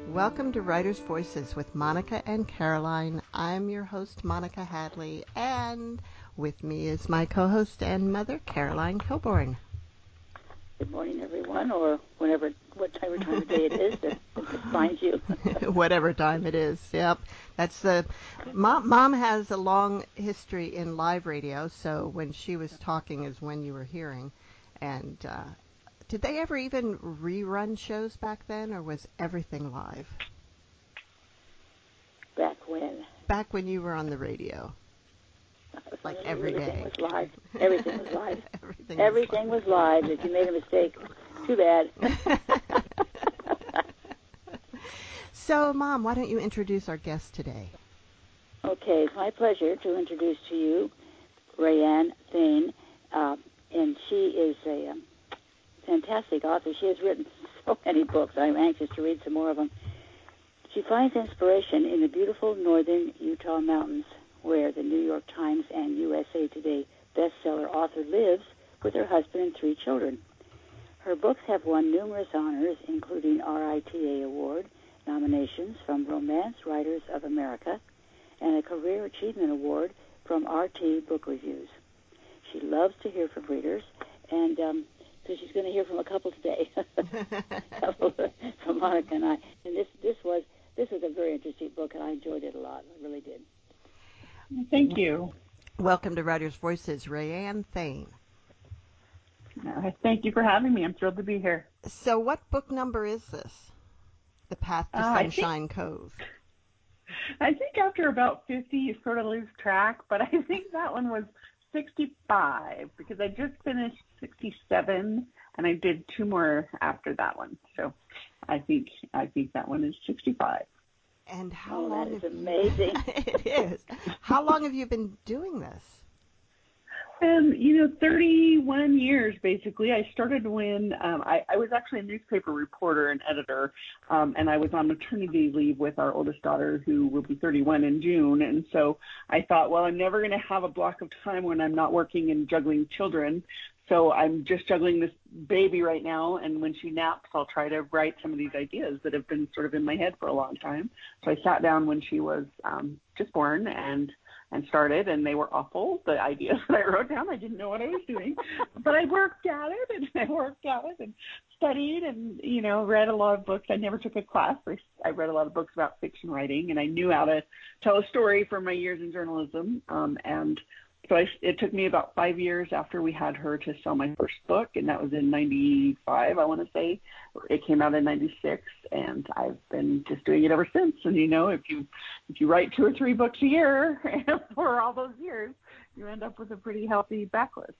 Welcome to Writer's Voices with Monica and Caroline. I'm your host, Monica Hadley, and with me is my co-host and mother, Caroline Kilborn. Good morning, everyone, or what time of day it is that finds you. Whatever time it is, yep. That's the Mom has a long history in live radio, so when she was talking is when you were hearing. And did they ever even rerun shows back then, or was everything live? Back when? Back when you were on the radio. Like every day. Everything was live. Everything was live. Everything was live. If you made a mistake, too bad. So, Mom, why don't you introduce our guest today? Okay, it's my pleasure to introduce to you Rayanne Thayne, and she is a fantastic author. She has written so many books. I'm anxious to read some more of them. She finds inspiration in the beautiful northern Utah mountains, where the New York Times and USA Today bestseller author lives with her husband and 3 children. Her books have won numerous honors, including RITA Award nominations from Romance Writers of America and a Career Achievement Award from RT Book Reviews. She loves to hear from readers, and so she's going to hear from a couple today, from Monica and I. And this was a very interesting book, and I enjoyed it a lot. I really did. Thank you. Welcome to Writer's Voices, Rayanne Thayne. Thank you for having me. I'm thrilled to be here. So what book number is this? The Path to Sunshine Cove. I think after about 50, you sort of lose track, but I think that one was 65 because I just finished 67, and I did 2 more after that one. So I think that one is 65. And how long? That is amazing. It is. How long have you been doing this? 31 years, basically. I started when I was actually a newspaper reporter and editor, and I was on maternity leave with our oldest daughter, who will be 31 in June. And so I thought, well, I'm never going to have a block of time when I'm not working and juggling children. So I'm just juggling this baby right now, and when she naps, I'll try to write some of these ideas that have been sort of in my head for a long time. So I sat down when she was just born and started, and they were awful, the ideas that I wrote down. I didn't know what I was doing, but I worked at it and studied and, read a lot of books. I never took a class. I read a lot of books about fiction writing, and I knew how to tell a story from my years in journalism. And so it took me about 5 years after we had her to sell my first book, and that was in 95, I want to say. It came out in 96, and I've been just doing it ever since. And, if you write 2 or 3 books a year for all those years, you end up with a pretty healthy backlist.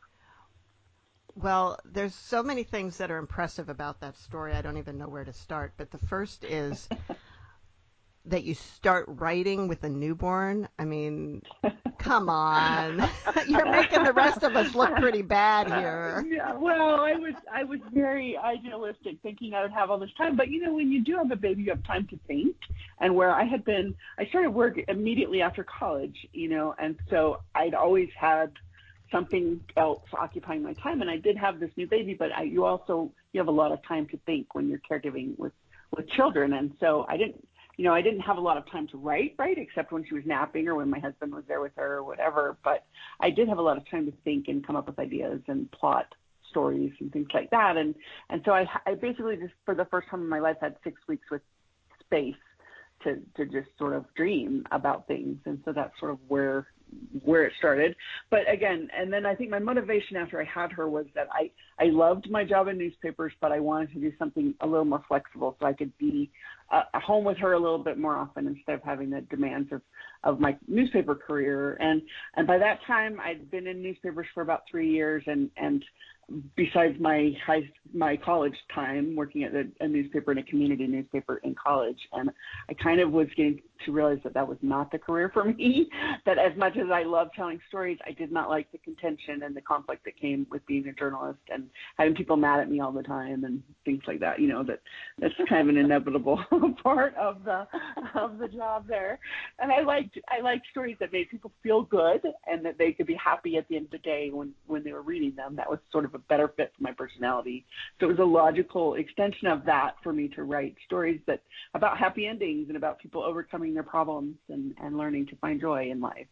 Well, there's so many things that are impressive about that story. I don't even know where to start. But the first is that you start writing with a newborn. I mean, come on. You're making the rest of us look pretty bad here. Yeah, well, I was very idealistic, thinking I would have all this time. But, when you do have a baby, you have time to think. And where I started work immediately after college, and so I'd always had something else occupying my time. And I did have this new baby, but you have a lot of time to think when you're caregiving with children. And so I didn't have a lot of time to write, except when she was napping or when my husband was there with her or whatever. But I did have a lot of time to think and come up with ideas and plot stories and things like that. And so I basically just, for the first time in my life, had 6 weeks with space to just sort of dream about things. And so that's sort of where it started. But again, and then I think my motivation after I had her was that I loved my job in newspapers, but I wanted to do something a little more flexible so I could be home with her a little bit more often instead of having the demands of my newspaper career. And by that time, I'd been in newspapers for about 3 years, and besides my college time working at a newspaper and a community newspaper in college, and I kind of was getting to realize that that was not the career for me, that as much as I love telling stories, I did not like the contention and the conflict that came with being a journalist and having people mad at me all the time and things like that. That's kind of an inevitable part of the job there. And I liked stories that made people feel good and that they could be happy at the end of the day when they were reading them. That was sort of a better fit for my personality. So it was a logical extension of that for me to write stories about happy endings and about people overcoming their problems and learning to find joy in life.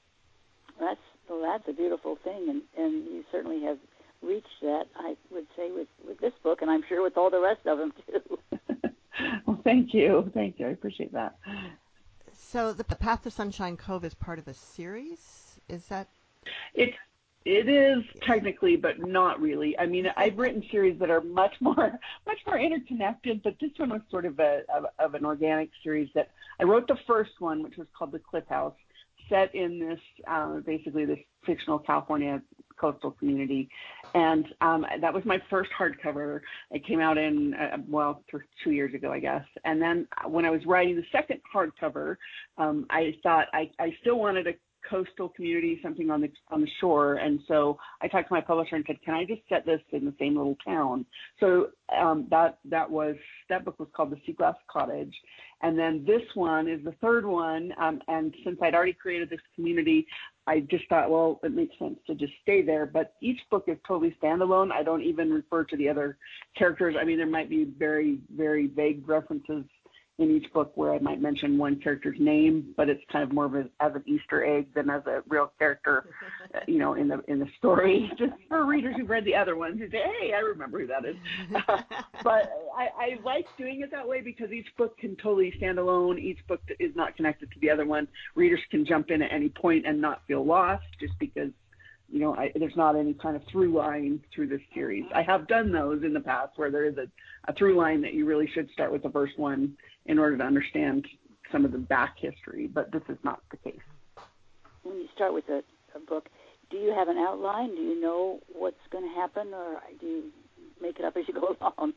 That's a beautiful thing, and you certainly have reached that, I would say, with this book, and I'm sure with all the rest of them, too. Well, thank you. I appreciate that. So the Path to Sunshine Cove is part of a series? Is that? It is technically, but not really. I mean, I've written series that are much more interconnected, but this one was sort of an organic series that I wrote. The first one, which was called The Cliff House, set in this basically this fictional California coastal community, and that was my first hardcover. It came out in 2 years ago, I guess. And then when I was writing the second hardcover, I thought I still wanted a coastal community, something on the shore, and so I talked to my publisher and said, "Can I just set this in the same little town?" So that book was called The Sea Glass Cottage, and then this one is the third one. And since I'd already created this community, I just thought, well, it makes sense to just stay there. But each book is totally standalone. I don't even refer to the other characters. I mean, there might be very, very vague references in each book where I might mention one character's name, but it's kind of more of as an Easter egg than as a real character, in the story. Just for readers who've read the other ones who say, "Hey, I remember who that is." But I like doing it that way because each book can totally stand alone. Each book is not connected to the other one. Readers can jump in at any point and not feel lost just because there's not any kind of through line through this series. I have done those in the past where there is a through line that you really should start with the first one in order to understand some of the back history, but this is not the case. When you start with a book, do you have an outline? Do you know what's going to happen, or do you make it up as you go along?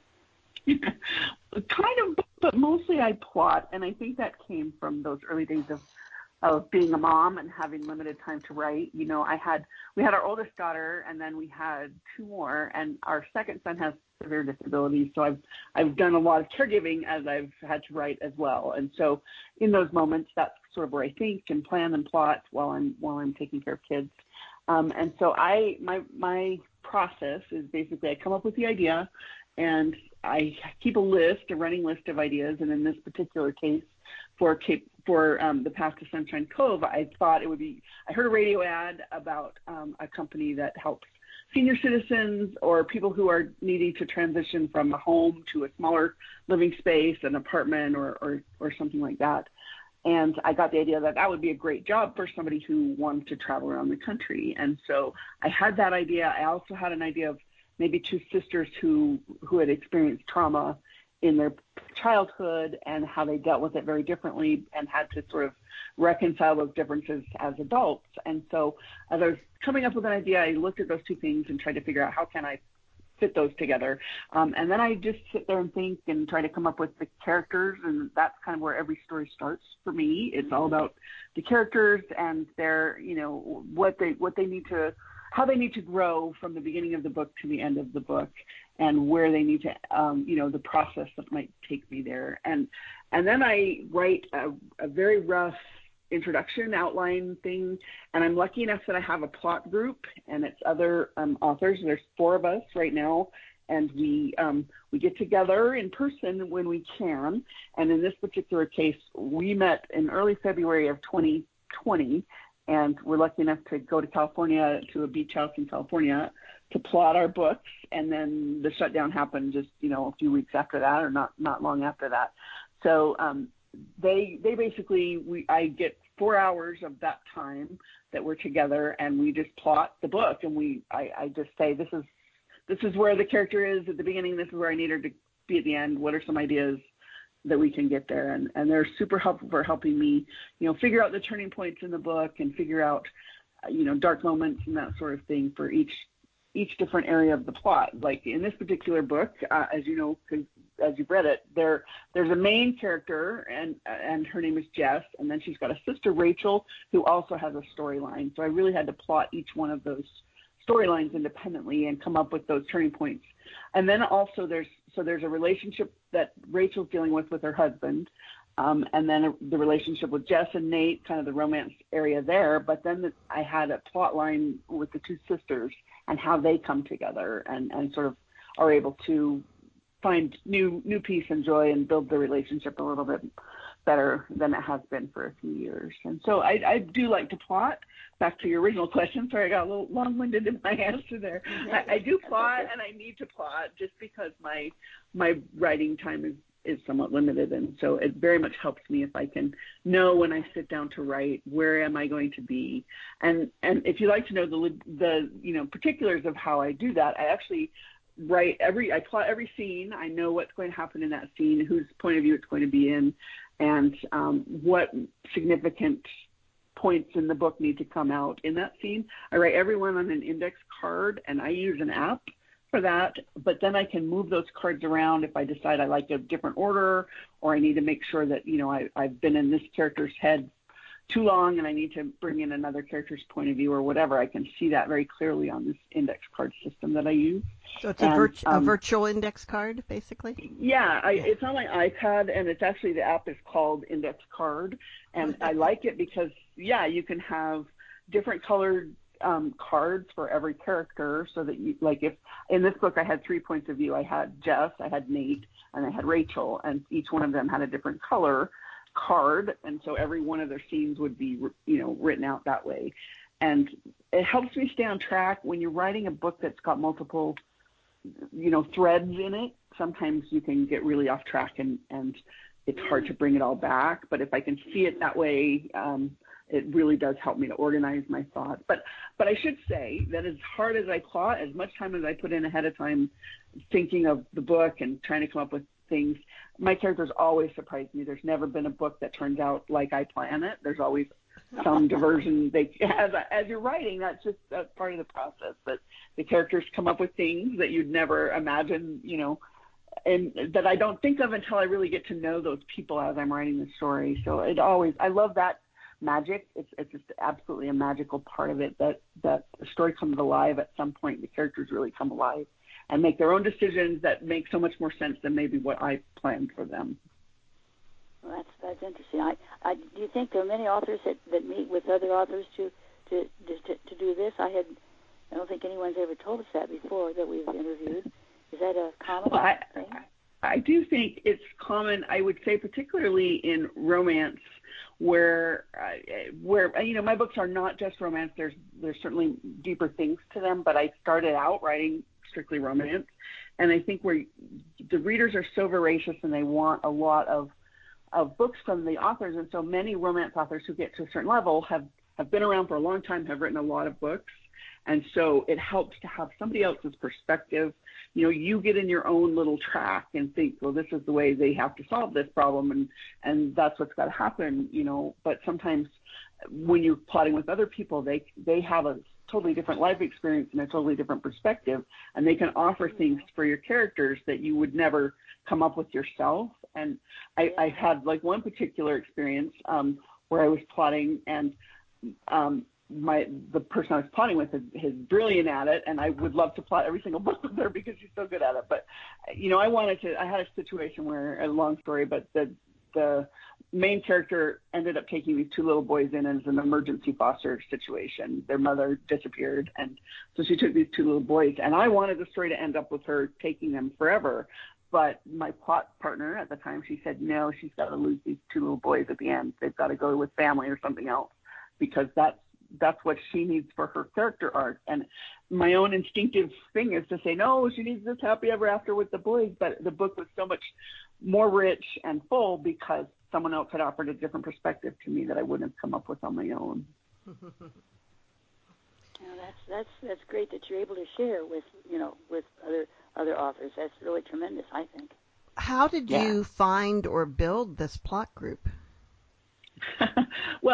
Kind of, but mostly I plot, and I think that came from those early days of being a mom and having limited time to write. We had our oldest daughter, and then we had two more, and our second son has severe disabilities. So I've done a lot of caregiving as I've had to write as well. And so in those moments, that's sort of where I think and plan and plot while I'm taking care of kids. And so my process is basically I come up with the idea, and I keep a running list of ideas. And in this particular case, for the Path to Sunshine Cove, I thought it would be. I heard a radio ad about a company that helps senior citizens or people who are needing to transition from a home to a smaller living space, an apartment or something like that. And I got the idea that would be a great job for somebody who wanted to travel around the country. And so I had that idea. I also had an idea of maybe two sisters who had experienced trauma in their childhood and how they dealt with it very differently and had to sort of reconcile those differences as adults. And so as I was coming up with an idea, I looked at those two things and tried to figure out how can I fit those together. And then I just sit there and think and try to come up with the characters, and that's kind of where every story starts for me. It's all about the characters and their, what they need to, how they need to grow from the beginning of the book to the end of the book, and where they need to, the process that might take me there. And then I write a very rough introduction outline thing, and I'm lucky enough that I have a plot group, and it's other authors. There's 4 of us right now, and we get together in person when we can. And in this particular case, we met in early February of 2020, and we're lucky enough to go to California, to a beach house in California, to plot our books. And then the shutdown happened just, a few weeks after that, or not long after that. So they basically, I get 4 hours of that time that we're together, and we just plot the book. And I just say, this is where the character is at the beginning. This is where I need her to be at the end. What are some ideas that we can get there? And they're super helpful for helping me, figure out the turning points in the book and figure out, dark moments and that sort of thing for each different area of the plot. Like in this particular book, as you know, because as you've read it, there's a main character, and her name is Jess, and then she's got a sister, Rachel, who also has a storyline. So I really had to plot each one of those storylines independently and come up with those turning points. And then also there's a relationship that Rachel's dealing with her husband, and then the relationship with Jess and Nate, kind of the romance area there. But then I had a plot line with the two sisters and how they come together and sort of are able to find new peace and joy and build the relationship a little bit better than it has been for a few years. And so I do like to plot. Back to your original question. Sorry, I got a little long-winded in my answer there. I do plot, and I need to plot just because my writing time is somewhat limited, and so it very much helps me if I can know when I sit down to write, where am I going to be, and if you like to know the particulars of how I do that, I actually I plot every scene. I know what's going to happen in that scene, whose point of view it's going to be in, and what significant points in the book need to come out in that scene. I write everyone on an index card, and I use an app for that, but then I can move those cards around if I decide I like a different order, or I need to make sure that, I've been in this character's head too long and I need to bring in another character's point of view or whatever. I can see that very clearly on this index card system that I use. So it's a virtual index card, basically? Yeah, it's on my iPad, and it's actually, the app is called Index Card, and I like it because, you can have different colored cards for every character, so that if in this book I had 3 points of view. I had Jess, I had Nate, and I had Rachel, and each one of them had a different color card, and so every one of their scenes would be written out that way. And it helps me stay on track when you're writing a book that's got multiple threads in it. Sometimes you can get really off track, and it's hard to bring it all back, but if I can see it that way, it really does help me to organize my thoughts. But I should say that as hard as I plot, as much time as I put in ahead of time thinking of the book and trying to come up with things, my characters always surprise me. There's never been a book that turns out like I plan it. There's always some diversion. As you're writing, that's part of the process, that the characters come up with things that you'd never imagine, and that I don't think of until I really get to know those people as I'm writing the story. So I love that magic. It's just absolutely a magical part of it, that the story comes alive at some point. The characters really come alive and make their own decisions that make so much more sense than maybe what I planned for them. Well, that's interesting. Do you think there are many authors that meet with other authors to do this? I don't think anyone's ever told us that before that we've interviewed. Is that a common thing? I do think it's common. I would say particularly in romance, where my books are not just romance. There's certainly deeper things to them, but I started out writing strictly romance, and I think where the readers are so voracious and they want a lot of books from the authors, and so many romance authors who get to a certain level have been around for a long time, have written a lot of books, and so it helps to have somebody else's perspective. You get in your own little track and think, well, this is the way they have to solve this problem, and that's what's got to happen, but sometimes when you're plotting with other people, they have a totally different life experience and a totally different perspective, and they can offer things for your characters that you would never come up with yourself. And I had one particular experience where I was plotting, and the person I was plotting with is brilliant at it, and I would love to plot every single book with her because she's so good at it. But I had a situation where, a long story, but the main character ended up taking these two little boys in as an emergency foster situation. Their mother disappeared, and so she took these two little boys, and I wanted the story to end up with her taking them forever. But my plot partner at the time, she said, no, she's got to lose these two little boys at the end. They've got to go with family or something else, because that's what she needs for her character arc. And my own instinctive thing is to say, no, she needs this happy ever after with the boys. But the book was so much more rich and full because someone else had offered a different perspective to me that I wouldn't have come up with on my own. That's great that you're able to share with other authors. That's really tremendous, I think. How did you find or build this plot group?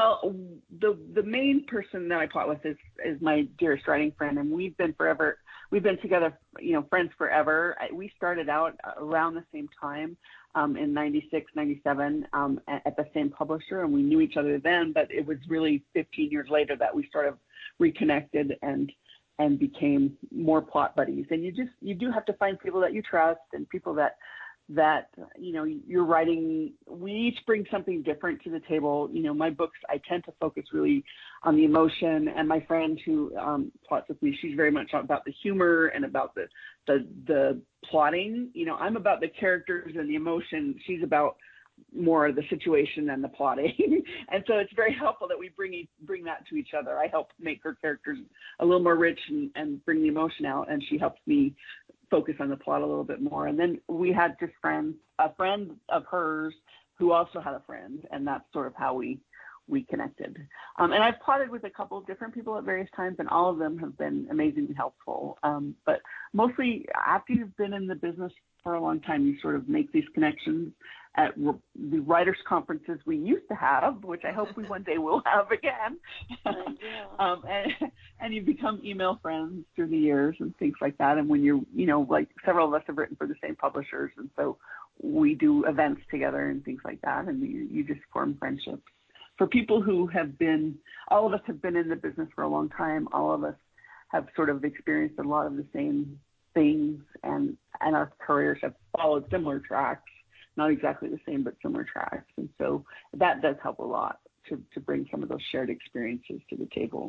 Well, the main person that I plot with is my dearest writing friend, and we've we've been together, friends forever. We started out around the same time in 96, 97 at the same publisher, and we knew each other then, but it was really 15 years later that we sort of reconnected and became more plot buddies. And you do have to find people that you trust and people that you're writing. We each bring something different to the table. My books, I tend to focus really on the emotion, and my friend who plots with me, she's very much about the humor and about the plotting. I'm about the characters and the emotion. She's about more of the situation than the plotting. And so it's very helpful that we bring that to each other. I help make her characters a little more rich and bring the emotion out, and she helps me focus on the plot a little bit more. And then we had just a friend of hers who also had a friend, and that's sort of how we connected. And I've plotted with a couple of different people at various times, and all of them have been amazingly helpful. But mostly after you've been in the business for a long time, you sort of make these connections at the writers' conferences we used to have, which I hope we one day will have again. And you become email friends through the years and things like that. And when you're, like several of us have written for the same publishers, and so we do events together and things like that, and you just form friendships. For people who all of us have been in the business for a long time, all of us have sort of experienced a lot of the same things, and our careers have followed similar tracks. Not exactly the same, but similar tracks. And so that does help a lot to bring some of those shared experiences to the table.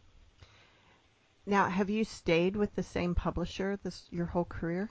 Now, have you stayed with the same publisher your whole career?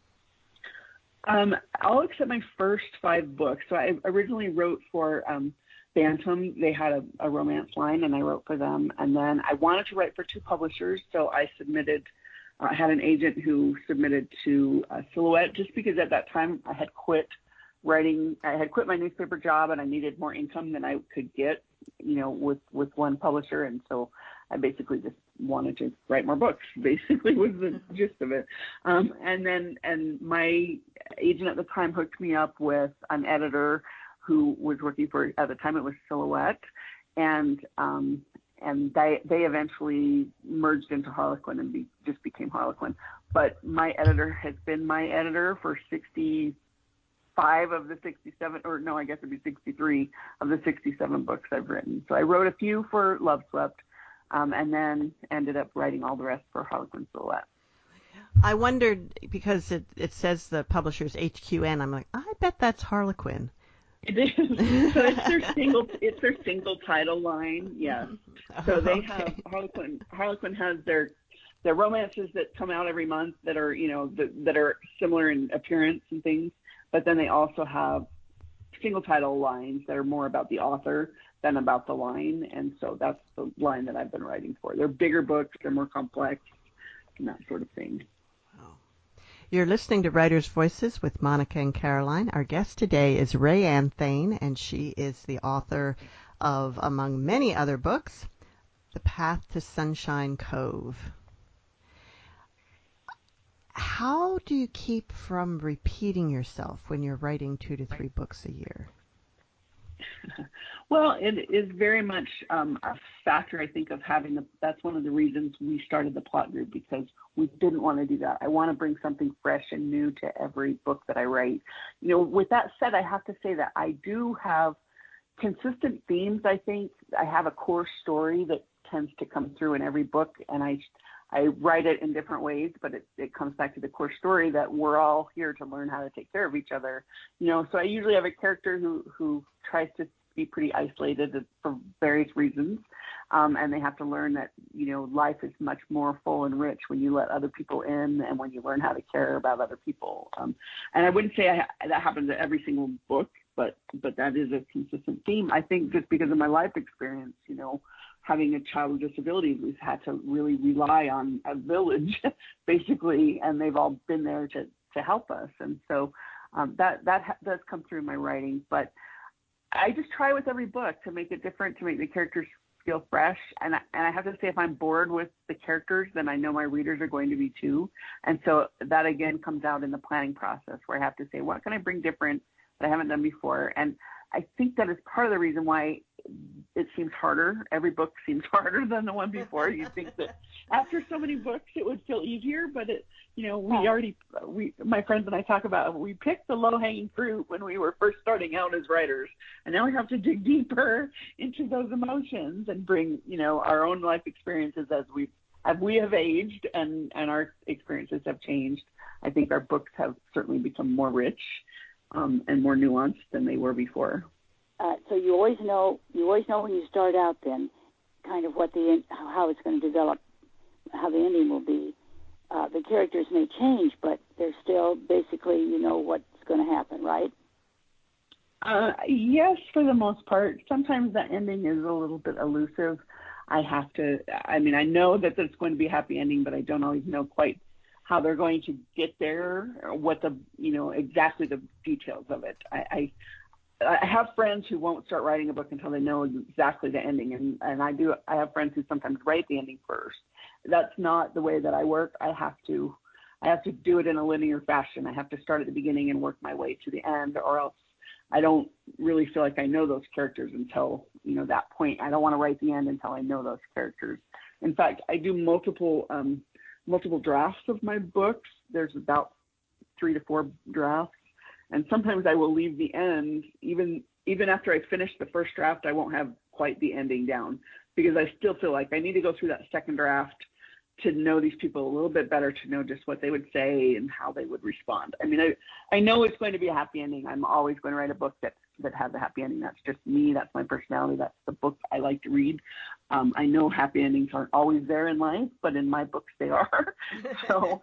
All except my first 5 books. So I originally wrote for Bantam. They had a romance line, and I wrote for them. And then I wanted to write for 2 publishers, so I had an agent who submitted to Silhouette, just because at that time I had quit writing. I had quit my newspaper job, and I needed more income than I could get, with one publisher. And so I basically just wanted to write more books, basically was the gist of it. And my agent at the time hooked me up with an editor who was working for, at the time it was Silhouette. And they eventually merged into Harlequin and just became Harlequin. But my editor has been my editor for 65 of the 67, or no, I guess it'd be 63 of the 67 books I've written. So I wrote a few for Love Swept, and then ended up writing all the rest for Harlequin Silhouette. I wondered, because it says the publisher's HQN, I'm like, I bet that's Harlequin. It is. So it's their single title line, yes. So they have Harlequin has their romances that come out every month that are, that are similar in appearance and things. But then they also have single title lines that are more about the author than about the line. And so that's the line that I've been writing for. They're bigger books, they're more complex, and that sort of thing. Wow. You're listening to Writers' Voices with Monica and Caroline. Our guest today is Rayanne Thayne, and she is the author of, among many other books, The Path to Sunshine Cove. How do you keep from repeating yourself when you're writing 2 to 3 books a year? Well, it is very much a factor, I think, of having that's one of the reasons we started the plot group, because we didn't want to do that. I want to bring something fresh and new to every book that I write. With that said, I have to say that I do have consistent themes. I think I have a core story that tends to come through in every book, and I write it in different ways, but it comes back to the core story that we're all here to learn how to take care of each other. So I usually have a character who tries to be pretty isolated for various reasons, and they have to learn that, life is much more full and rich when you let other people in and when you learn how to care about other people. And I wouldn't say that happens in every single book, but that is a consistent theme. I think just because of my life experience, having a child with disabilities, we've had to really rely on a village, basically, and they've all been there to help us. And so that does come through in my writing. But I just try with every book to make it different, to make the characters feel fresh. And I have to say, if I'm bored with the characters, then I know my readers are going to be too. And so that, again, comes out in the planning process, where I have to say, what can I bring different that I haven't done before? And I think that is part of the reason why it seems harder. Every book seems harder than the one before. You'd think that after so many books it would feel easier, but my friends and I talk about, we picked the low-hanging fruit when we were first starting out as writers, and now we have to dig deeper into those emotions and bring, our own life experiences as we have aged and our experiences have changed. I think our books have certainly become more rich and more nuanced than they were before. So you always know when you start out then kind of how it's going to develop, how the ending will be. The characters may change, but they're still basically, what's going to happen, right? Yes, for the most part. Sometimes the ending is a little bit elusive. I know that there's going to be a happy ending, but I don't always know quite how they're going to get there, or what exactly the details of it. I have friends who won't start writing a book until they know exactly the ending, and I have friends who sometimes write the ending first. That's not the way that I work. I have to do it in a linear fashion. I have to start at the beginning and work my way to the end, or else I don't really feel like I know those characters until, that point. I don't want to write the end until I know those characters. In fact, I do multiple drafts of my books. There's about 3 to 4 drafts. And sometimes I will leave the end, even after I finish the first draft, I won't have quite the ending down, because I still feel like I need to go through that second draft to know these people a little bit better, to know just what they would say and how they would respond. I know it's going to be a happy ending. I'm always going to write a book that has a happy ending. That's just me. That's my personality. That's the book I like to read. I know happy endings aren't always there in life, but in my books they are. So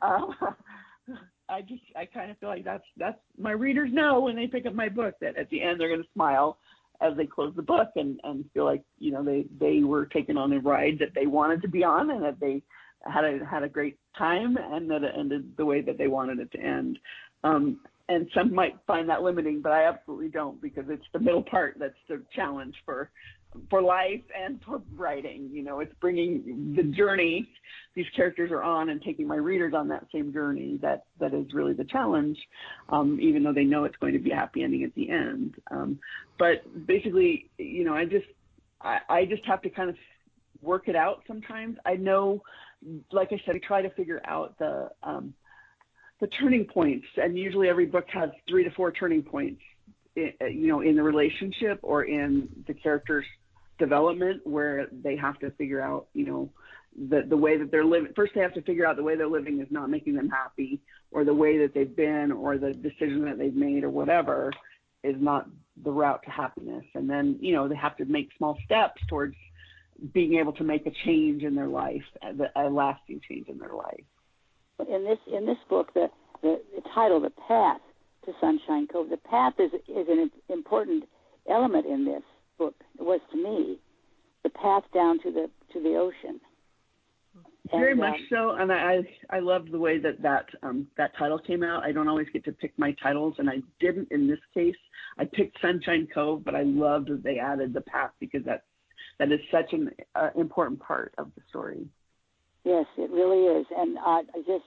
I kind of feel like that's my readers know when they pick up my book that at the end they're going to smile as they close the book and feel like they were taken on a ride that they wanted to be on, and that they had a great time, and that it ended the way that they wanted it to end. And some might find that limiting, but I absolutely don't, because it's the middle part that's the challenge for life and for writing. It's bringing the journey these characters are on and taking my readers on that same journey that is really the challenge, even though they know it's going to be a happy ending at the end. But basically, I just have to kind of work it out sometimes. I know, like I said, I try to figure out the turning points, and usually every book has 3 to 4 turning points, in the relationship or in the character's development, where they have to figure out, the way that they're living. First, they have to figure out the way they're living is not making them happy, or the way that they've been, or the decision that they've made, or whatever, is not the route to happiness. And then, they have to make small steps towards being able to make a change in their life, a lasting change in their life. In this book, the title, The Path to Sunshine Cove, the path is an important element in this book. It was to me, the path down to the ocean. Very much so, and I love the way that title came out. I don't always get to pick my titles, and I didn't in this case. I picked Sunshine Cove, but I loved that they added the path, because that is such an important part of the story. Yes, it really is, and I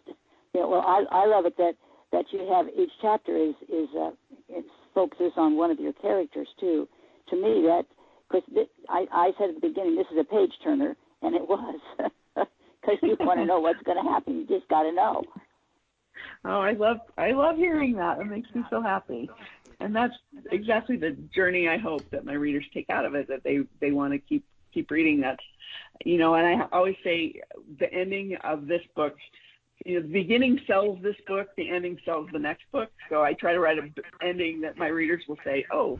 love it that you have each chapter is it focuses on one of your characters too. To me, that because I said at the beginning, this is a page turner, and it was. Because you want to know what's going to happen. You just got to know. Oh, I love hearing that. It makes me so happy. And that's exactly the journey I hope that my readers take out of it, that they want to keep reading. That's, and I always say the ending of this book, the beginning sells this book, the ending sells the next book. So I try to write an ending that my readers will say, oh.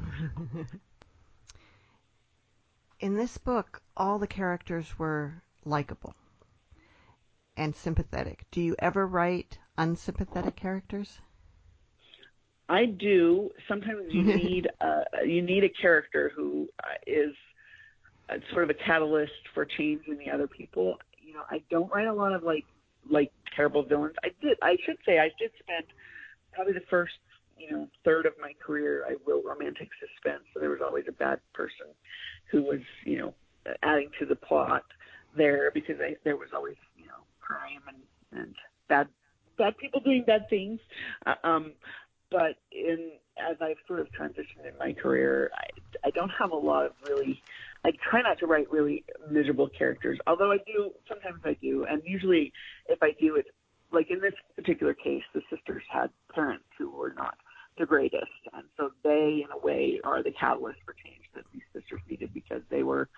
In this book, all the characters were likable and sympathetic. Do you ever write unsympathetic characters? I do. Sometimes you need a character who is sort of a catalyst for change in the other people. I don't write a lot of like terrible villains. I should say I did spend probably the first third of my career. I wrote romantic suspense, so there was always a bad person who was adding to the plot there, because there was always crime and bad people doing bad things. But in as I've sort of transitioned in my career, I don't have a lot of really, I try not to write really miserable characters, although sometimes I do, and usually if I do, it's like in this particular case, the sisters had parents who were not the greatest, and so they, in a way, are the catalyst for change that these sisters needed because they were,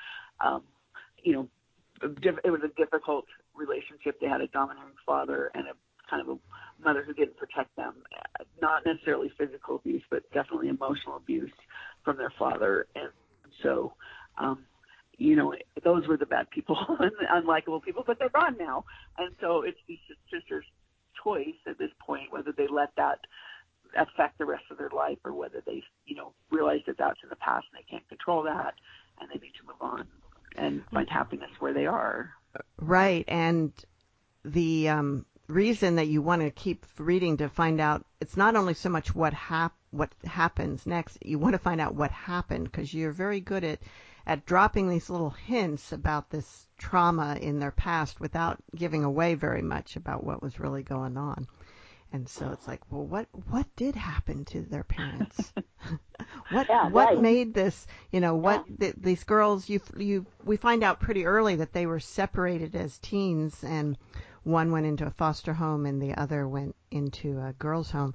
it was a difficult relationship. They had a domineering father and a kind of a mother who didn't protect them, not necessarily physical abuse, but definitely emotional abuse from their father. And so, those were the bad people and the unlikable people, but they're gone now. And so it's these sisters' choice at this point, whether they let that affect the rest of their life or whether they, realize that that's in the past and they can't control that and they need to move on and find happiness where they are. Right. And the reason that you want to keep reading to find out, it's not only so much what happens next, you want to find out what happened, because you're very good at dropping these little hints about this trauma in their past without giving away very much about what was really going on. And so it's like, well, what did happen to their parents? What made this, these girls, we find out pretty early that they were separated as teens, and one went into a foster home and the other went into a girls' home.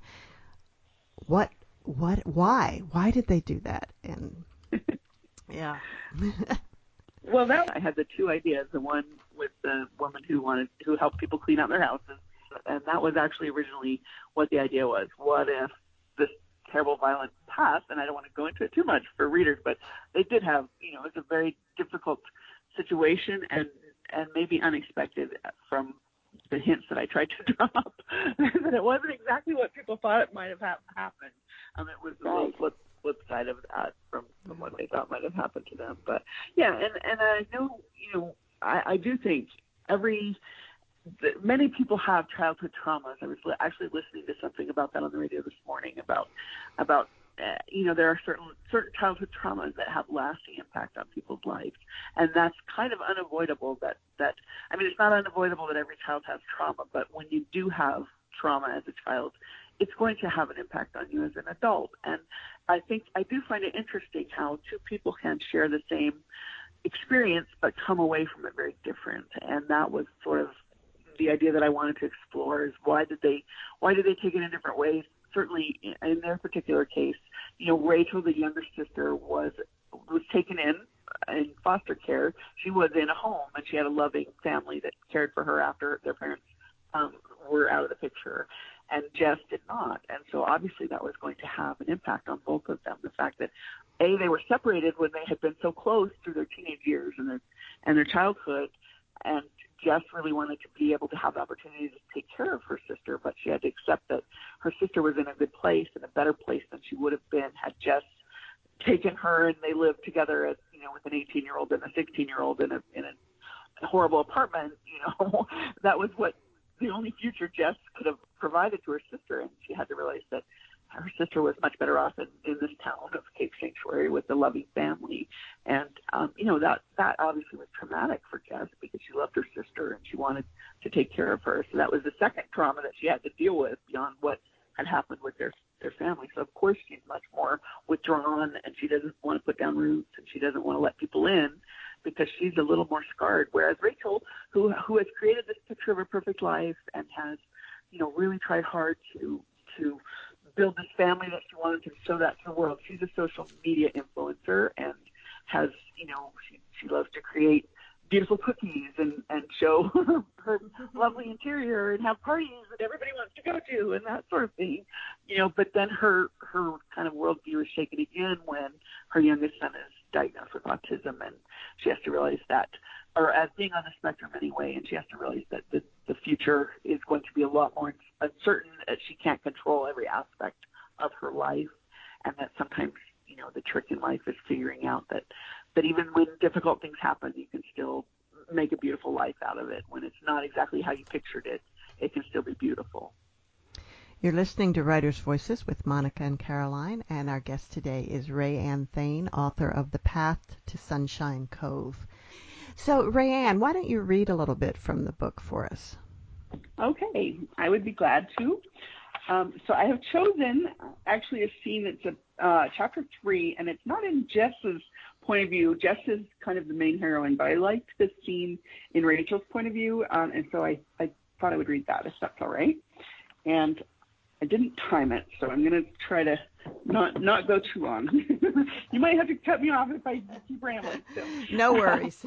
Why did they do that? And yeah. Well, I had the two ideas. The one with the woman who helped people clean out their houses. And that was actually originally what the idea was. What if this terrible violent past, and I don't want to go into it too much for readers, but they did have, it's a very difficult situation and maybe unexpected from the hints that I tried to drop, that it wasn't exactly what people thought it might have happened. It was the flip side of that from what they thought might have happened to them. But yeah, and I know, I do think many people have childhood traumas. I was actually listening to something about that on the radio this morning about there are certain childhood traumas that have lasting impact on people's lives, and that's kind of unavoidable. It's not unavoidable that every child has trauma, but when you do have trauma as a child, it's going to have an impact on you as an adult. And I do find it interesting how two people can share the same experience but come away from it very different, and that was sort of the idea that I wanted to explore, is why did they take it in different ways? Certainly in their particular case, Rachel, the younger sister, was taken in foster care. She was in a home and she had a loving family that cared for her after their parents were out of the picture, and Jess did not. And so obviously that was going to have an impact on both of them. The fact that they were separated when they had been so close through their teenage years and their childhood, and Jess really wanted to be able to have the opportunity to take care of her sister, but she had to accept that her sister was in a good place, in a better place than she would have been had Jess taken her and they lived together as, with an 18-year-old and a 16-year-old in a horrible apartment. That was what the only future Jess could have provided to her sister, and she had to realize that her sister was much better off in this town of Cape Sanctuary with a loving family. And, that obviously was traumatic for Jess because she loved her sister and she wanted to take care of her. So that was the second trauma that she had to deal with beyond what had happened with their family. So, of course, she's much more withdrawn and she doesn't want to put down roots and she doesn't want to let people in because she's a little more scarred. Whereas Rachel, who has created this picture of a perfect life and has, really tried hard to build this family that she wanted to show that to the world. She's a social media influencer and has, she loves to create beautiful cookies and show her lovely interior and have parties that everybody wants to go to and that sort of thing, but then her kind of worldview is shaken again when her youngest son is diagnosed with autism, and she has to realize that, or as being on the spectrum anyway, and she has to realize that the future is going to be a lot more uncertain, that she can't control every aspect of her life, and that sometimes, the trick in life is figuring out that even when difficult things happen, you can still make a beautiful life out of it. When it's not exactly how you pictured it, it can still be beautiful. You're listening to Writers' Voices with Monica and Caroline, and our guest today is Rayanne Thayne, author of The Path to Sunshine Cove. So, Rayanne, why don't you read a little bit from the book for us? Okay, I would be glad to. So I have chosen actually a scene that's chapter 3, and it's not in Jess's point of view. Jess is kind of the main heroine, but I liked this scene in Rachel's point of view, and so I thought I would read that, if that's all right. And I didn't time it, so I'm going to try to not go too long. You might have to cut me off if I keep rambling. So. No worries.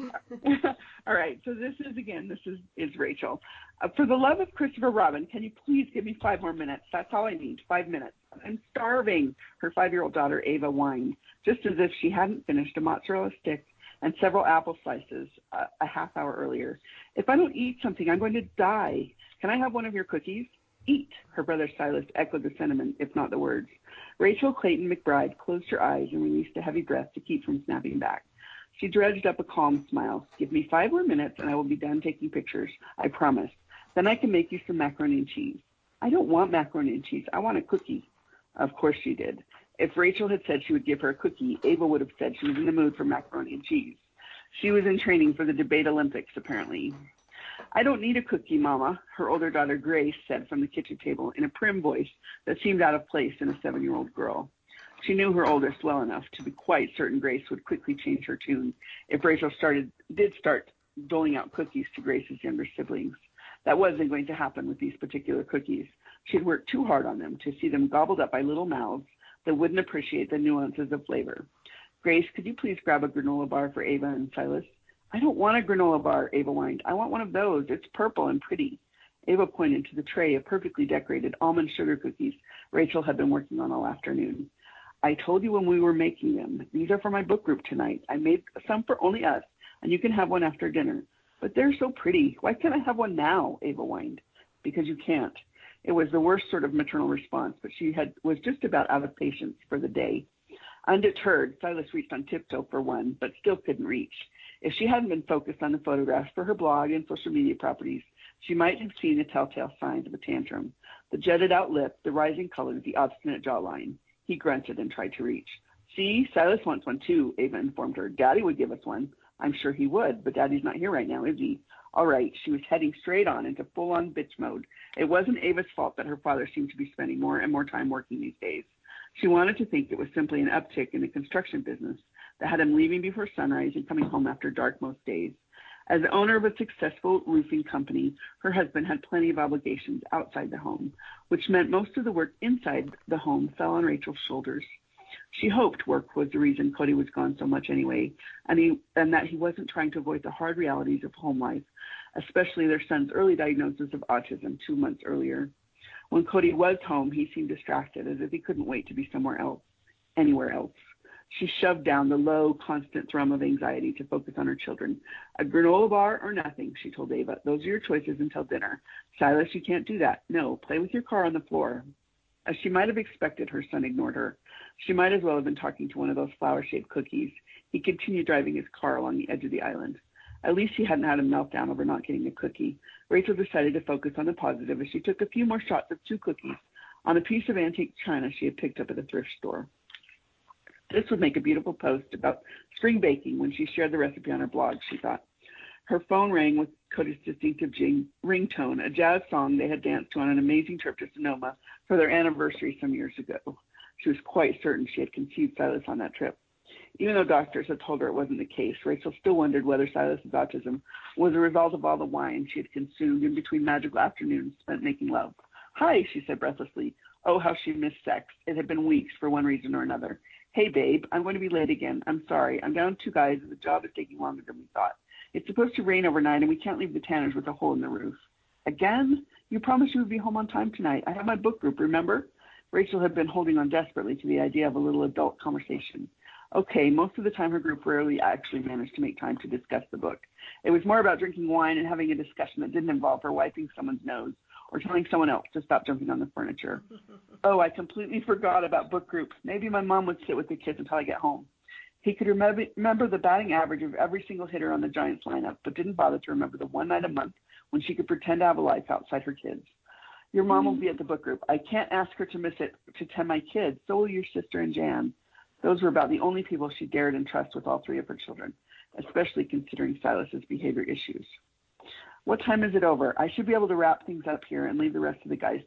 All right, so this is Rachel. For the love of Christopher Robin, can you please give me 5 more minutes? That's all I need, 5 minutes. I'm starving, her 5-year-old daughter Ava whined, just as if she hadn't finished a mozzarella stick and several apple slices a half hour earlier. If I don't eat something, I'm going to die. Can I have one of your cookies? Eat, her brother Silas echoed the sentiment, if not the words. Rachel Clayton McBride closed her eyes and released a heavy breath to keep from snapping back. She dredged up a calm smile. Give me 5 more minutes and I will be done taking pictures, I promise. Then I can make you some macaroni and cheese. I don't want macaroni and cheese. I want a cookie. Of course she did. If Rachel had said she would give her a cookie, Ava would have said she was in the mood for macaroni and cheese. She was in training for the debate Olympics, apparently. I don't need a cookie, Mama, her older daughter Grace said from the kitchen table in a prim voice that seemed out of place in a 7-year-old girl. She knew her oldest well enough to be quite certain Grace would quickly change her tune if Rachel did start doling out cookies to Grace's younger siblings. That wasn't going to happen with these particular cookies. She'd worked too hard on them to see them gobbled up by little mouths that wouldn't appreciate the nuances of flavor. Grace, could you please grab a granola bar for Ava and Silas? I don't want a granola bar, Ava whined. I want one of those. It's purple and pretty. Ava pointed to the tray of perfectly decorated almond sugar cookies Rachel had been working on all afternoon. I told you when we were making them. These are for my book group tonight. I made some for only us, and you can have one after dinner. But they're so pretty. Why can't I have one now? Ava whined. Because you can't. It was the worst sort of maternal response, but she was just about out of patience for the day. Undeterred, Silas reached on tiptoe for one, but still couldn't reach. If she hadn't been focused on the photographs for her blog and social media properties, she might have seen the telltale signs of a tantrum. The jutted out lip, the rising color, the obstinate jawline. He grunted and tried to reach. See, Silas wants one too, Ava informed her. Daddy would give us one. I'm sure he would, but Daddy's not here right now, is he? All right, she was heading straight on into full-on bitch mode. It wasn't Ava's fault that her father seemed to be spending more and more time working these days. She wanted to think it was simply an uptick in the construction business that had him leaving before sunrise and coming home after dark most days. As the owner of a successful roofing company, her husband had plenty of obligations outside the home, which meant most of the work inside the home fell on Rachel's shoulders. She hoped work was the reason Cody was gone so much anyway, and that he wasn't trying to avoid the hard realities of home life, especially their son's early diagnosis of autism 2 months earlier. When Cody was home, he seemed distracted, as if he couldn't wait to be somewhere else, anywhere else. She shoved down the low, constant thrum of anxiety to focus on her children. A granola bar or nothing, she told Ava. Those are your choices until dinner. Silas, you can't do that. No, play with your car on the floor. As she might have expected, her son ignored her. She might as well have been talking to one of those flower-shaped cookies. He continued driving his car along the edge of the island. At least he hadn't had a meltdown over not getting a cookie. Rachel decided to focus on the positive as she took a few more shots of 2 cookies on a piece of antique china she had picked up at a thrift store. This would make a beautiful post about spring baking when she shared the recipe on her blog, she thought. Her phone rang with Cody's distinctive ringtone, a jazz song they had danced to on an amazing trip to Sonoma for their anniversary some years ago. She was quite certain she had conceived Silas on that trip. Even though doctors had told her it wasn't the case, Rachel still wondered whether Silas's autism was a result of all the wine she had consumed in between magical afternoons spent making love. Hi, she said breathlessly. Oh, how she missed sex. It had been weeks for one reason or another. Hey, babe, I'm going to be late again. I'm sorry. I'm down 2 guys, and the job is taking longer than we thought. It's supposed to rain overnight, and we can't leave the Tanners with a hole in the roof. Again? You promised you would be home on time tonight. I have my book group, remember? Rachel had been holding on desperately to the idea of a little adult conversation. Okay, most of the time her group rarely actually managed to make time to discuss the book. It was more about drinking wine and having a discussion that didn't involve her wiping someone's nose or telling someone else to stop jumping on the furniture. Oh, I completely forgot about book group. Maybe my mom would sit with the kids until I get home. He could remember the batting average of every single hitter on the Giants lineup, but didn't bother to remember the one night a month when she could pretend to have a life outside her kids. Your mom will be at the book group. I can't ask her to miss it to tend my kids. So will your sister and Jan. Those were about the only people she dared entrust with all 3 of her children, especially considering Silas's behavior issues. What time is it over? I should be able to wrap things up here and leave the rest of the guys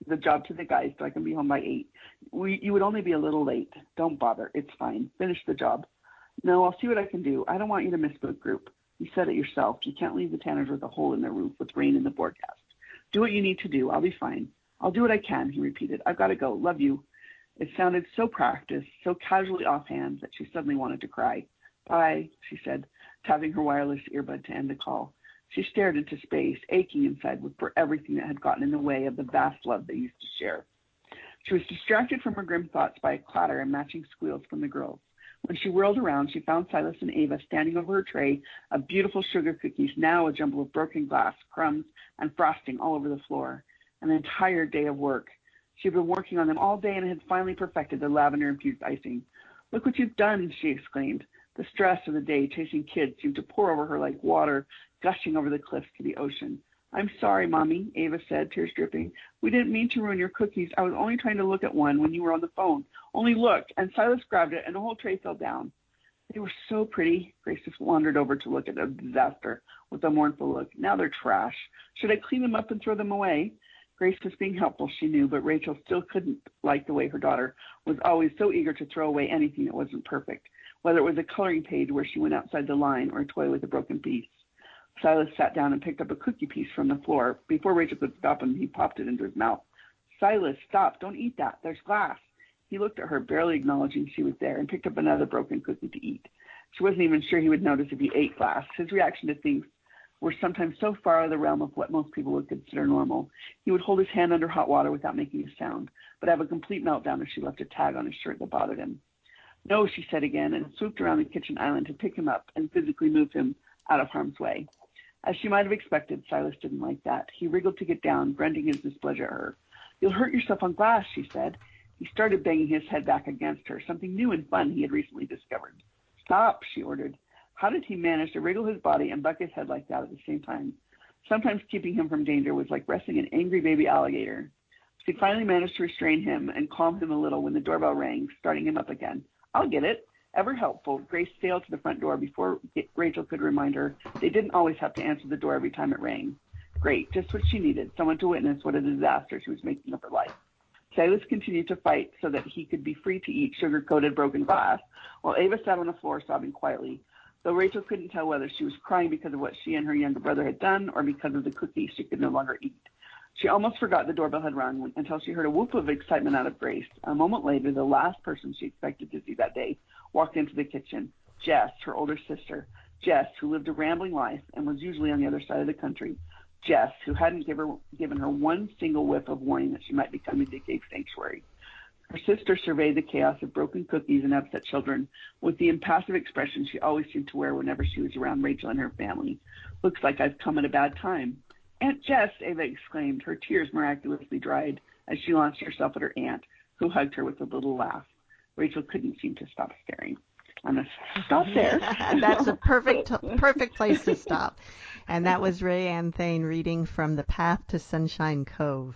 the job to the guys so I can be home by 8. You would only be a little late. Don't bother. It's fine. Finish the job. No, I'll see what I can do. I don't want you to miss book group. You said it yourself. You can't leave the Tanners with a hole in their roof with rain in the forecast. Do what you need to do. I'll be fine. I'll do what I can, he repeated. I've got to go. Love you. It sounded so practiced, so casually offhand that she suddenly wanted to cry. Bye, she said, tapping her wireless earbud to end the call. She stared into space, aching inside for everything that had gotten in the way of the vast love they used to share. She was distracted from her grim thoughts by a clatter and matching squeals from the girls. When she whirled around, she found Silas and Ava standing over her tray of beautiful sugar cookies, now a jumble of broken glass, crumbs, and frosting all over the floor. An entire day of work. She had been working on them all day and had finally perfected the lavender-infused icing. Look what you've done, she exclaimed. The stress of the day chasing kids seemed to pour over her like water gushing over the cliffs to the ocean. I'm sorry, Mommy, Ava said, tears dripping. We didn't mean to ruin your cookies. I was only trying to look at one when you were on the phone. Only look, and Silas grabbed it, and the whole tray fell down. They were so pretty. Grace just wandered over to look at the disaster with a mournful look. Now they're trash. Should I clean them up and throw them away? Grace was being helpful, she knew, but Rachel still couldn't like the way her daughter was always so eager to throw away anything that wasn't perfect, whether it was a coloring page where she went outside the line or a toy with a broken piece. Silas sat down and picked up a cookie piece from the floor. Before Rachel could stop him, he popped it into his mouth. Silas, stop. Don't eat that. There's glass. He looked at her, barely acknowledging she was there, and picked up another broken cookie to eat. She wasn't even sure he would notice if he ate glass. His reaction to things were sometimes so far out of the realm of what most people would consider normal. He would hold his hand under hot water without making a sound, but have a complete meltdown if she left a tag on his shirt that bothered him. No, she said again, and swooped around the kitchen island to pick him up and physically move him out of harm's way. As she might have expected, Silas didn't like that. He wriggled to get down, grunting his displeasure at her. You'll hurt yourself on glass, she said. He started banging his head back against her, something new and fun he had recently discovered. Stop, she ordered. How did he manage to wriggle his body and buck his head like that at the same time? Sometimes keeping him from danger was like wrestling an angry baby alligator. She finally managed to restrain him and calm him a little when the doorbell rang, starting him up again. I'll get it. Ever helpful, Grace sailed to the front door before Rachel could remind her they didn't always have to answer the door every time it rang. Great, just what she needed, someone to witness what a disaster she was making of her life. Silas continued to fight so that he could be free to eat sugar-coated broken glass, while Ava sat on the floor sobbing quietly, though Rachel couldn't tell whether she was crying because of what she and her younger brother had done or because of the cookies she could no longer eat. She almost forgot the doorbell had rung until she heard a whoop of excitement out of Grace. A moment later, the last person she expected to see that day walked into the kitchen. Jess, her older sister. Jess, who lived a rambling life and was usually on the other side of the country. Jess, who hadn't given her one single whiff of warning that she might be coming to Cave Sanctuary. Her sister surveyed the chaos of broken cookies and upset children with the impassive expression she always seemed to wear whenever she was around Rachel and her family. Looks like I've come at a bad time. Aunt Jess, Ava exclaimed, her tears miraculously dried as she launched herself at her aunt, who hugged her with a little laugh. Rachel couldn't seem to stop staring. I'm going to stop there. That's a perfect place to stop. And that was Rayanne Thayne reading from The Path to Sunshine Cove.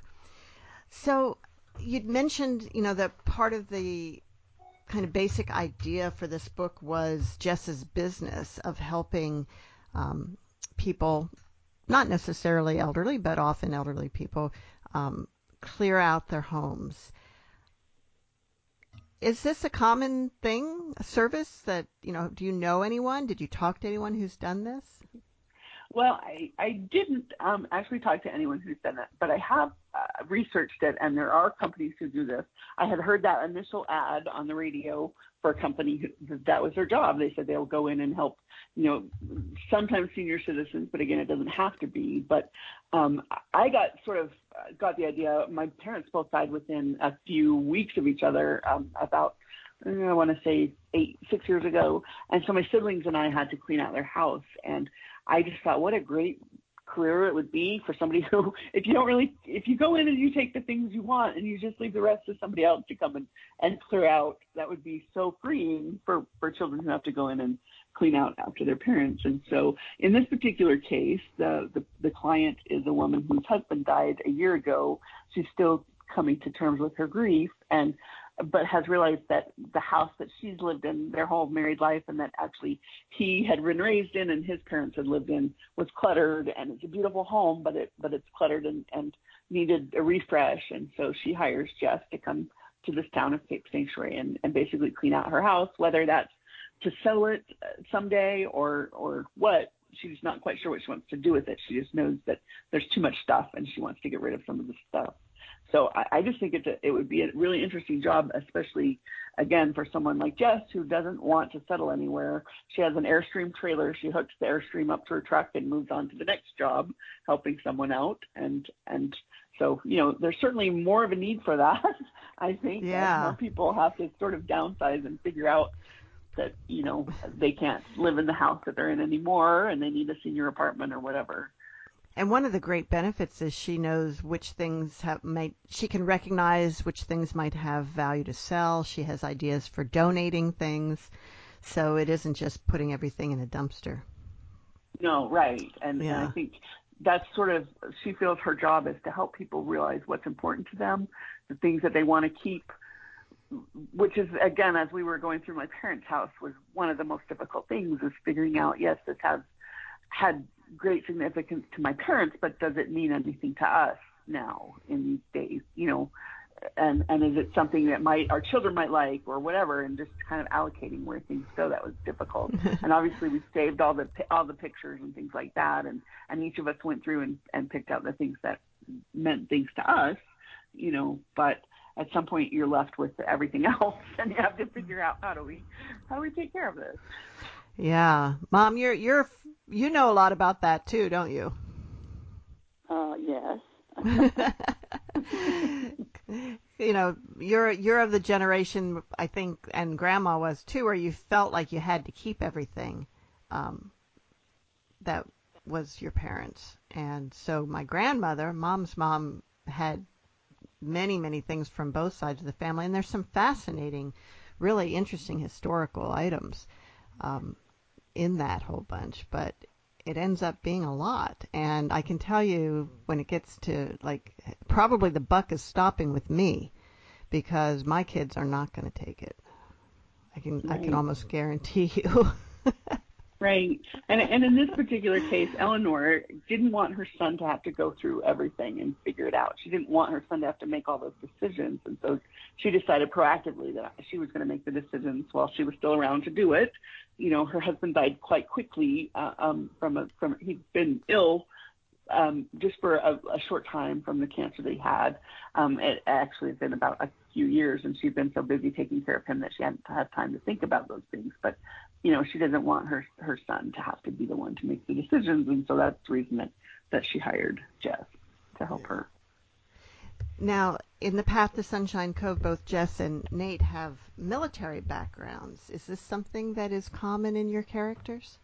So you'd mentioned, that part of the kind of basic idea for this book was Jess's business of helping people, not necessarily elderly, but often elderly people, clear out their homes. Is this a common thing, a service that, do you know anyone? Did you talk to anyone who's done this? Well, I didn't actually talk to anyone who's done it, but I have researched it, and there are companies who do this. I had heard that initial ad on the radio for a company that was their job. They said they'll go in and help, sometimes senior citizens, but again, it doesn't have to be. But I got the idea. My parents both died within a few weeks of each other, about, I want to say 6 years ago. And so my siblings and I had to clean out their house. And I just thought, what a great career it would be for somebody who, if you go in and you take the things you want and you just leave the rest to somebody else to come and clear out, that would be so freeing for children who have to go in and clean out after their parents. And so in this particular case, the client is a woman whose husband died a year ago. She's still coming to terms with her grief, but has realized that the house that she's lived in their whole married life, and that actually he had been raised in and his parents had lived in, was cluttered. And it's a beautiful home, but it's cluttered and needed a refresh, and so she hires Jess to come to this town of Cape Sanctuary and basically clean out her house, whether that's to sell it someday or what. She's not quite sure what she wants to do with it. She just knows that there's too much stuff and she wants to get rid of some of the stuff. So I just think it would be a really interesting job, especially, again, for someone like Jess who doesn't want to settle anywhere. She has an Airstream trailer. She hooks the Airstream up to her truck and moves on to the next job, helping someone out. And so, there's certainly more of a need for that, I think. Yeah. More people have to sort of downsize and figure out that, they can't live in the house that they're in anymore and they need a senior apartment or whatever. And one of the great benefits is she knows which things she can recognize which things might have value to sell. She has ideas for donating things. So it isn't just putting everything in a dumpster. No, right. And I think that's she feels her job is to help people realize what's important to them, the things that they want to keep, which is, again, as we were going through my parents' house, was one of the most difficult things, is figuring out, yes, this has had great significance to my parents, but does it mean anything to us now in these days, and is it something that our children might like or whatever, and just kind of allocating where things go. That was difficult. And obviously we saved all the pictures and things like that. And each of us went through and picked out the things that meant things to us, but at some point you're left with everything else and you have to figure out how do we take care of this. Yeah. Mom, you know a lot about that too, don't you? Yes. You're of the generation, I think, and Grandma was too, where you felt like you had to keep everything that was your parents. And so my grandmother, Mom's mom, had many, many things from both sides of the family, and there's some fascinating, really interesting historical items in that whole bunch, but it ends up being a lot. And I can tell you, when it gets to, probably the buck is stopping with me, because my kids are not going to take it. I can almost guarantee you. Right. And in this particular case, Eleanor didn't want her son to have to go through everything and figure it out. She didn't want her son to have to make all those decisions. And so she decided proactively that she was going to make the decisions while she was still around to do it. Her husband died quite quickly he'd been ill just for a short time from the cancer that he had. It actually had been about a few years, and she'd been so busy taking care of him that she hadn't had time to think about those things. But she doesn't want her son to have to be the one to make the decisions, and so that's the reason that she hired Jess to help her. Now, in the Path to Sunshine Cove, both Jess and Nate have military backgrounds. Is this something that is common in your characters?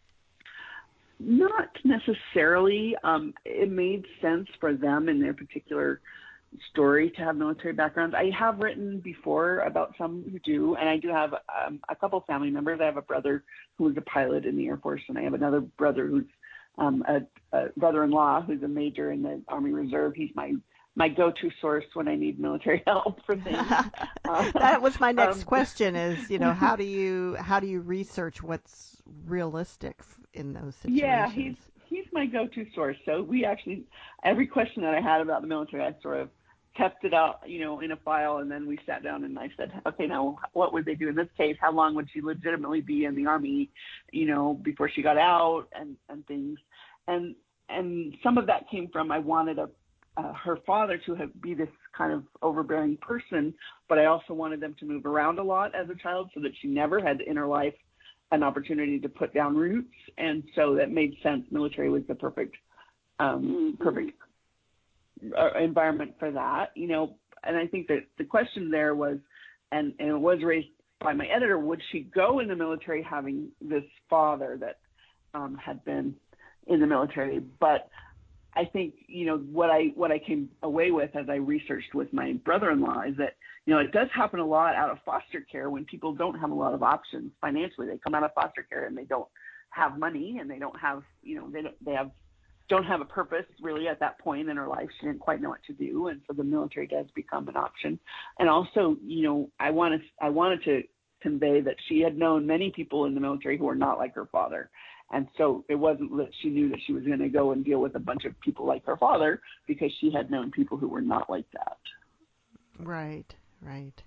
Not necessarily. It made sense for them in their particular story to have military backgrounds. I have written before about some who do, and I do have a couple family members. I have a brother who was a pilot in the Air Force, and I have another brother who's a brother-in-law who's a major in the Army Reserve. He's my go-to source when I need military help for things. That was my next question is, how do you research what's realistic in those situations? Yeah, he's my go-to source. So we actually, every question that I had about the military, I sort of kept it out, in a file, and then we sat down and I said, okay, now what would they do in this case? How long would she legitimately be in the Army, before she got out and things. And some of that came from, I wanted her father to be this kind of overbearing person, but I also wanted them to move around a lot as a child so that she never had in her life an opportunity to put down roots. And so that made sense. Military was the perfect environment for that, and I think that the question there was, and it was raised by my editor, would she go in the military having this father that had been in the military? But I think, what I came away with as I researched with my brother-in-law is that, it does happen a lot out of foster care when people don't have a lot of options financially. They come out of foster care and they don't have money and they don't have, don't have a purpose really at that point in her life. She didn't quite know what to do. And so the military does become an option. And also, I wanted to convey that she had known many people in the military who are not like her father. And so it wasn't that she knew that she was going to go and deal with a bunch of people like her father, because she had known people who were not like that. Right, right.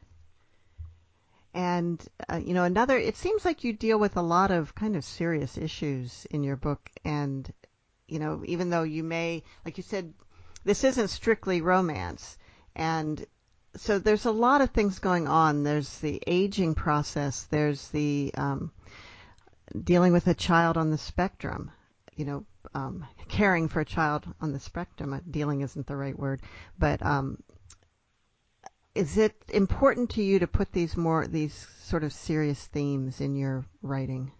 And, it seems like you deal with a lot of kind of serious issues in your book. And, even though you may, like you said, this isn't strictly romance. And so there's a lot of things going on. There's the aging process. There's the dealing with a child on the spectrum, caring for a child on the spectrum. Dealing isn't the right word, but is it important to you to put these sort of serious themes in your writing?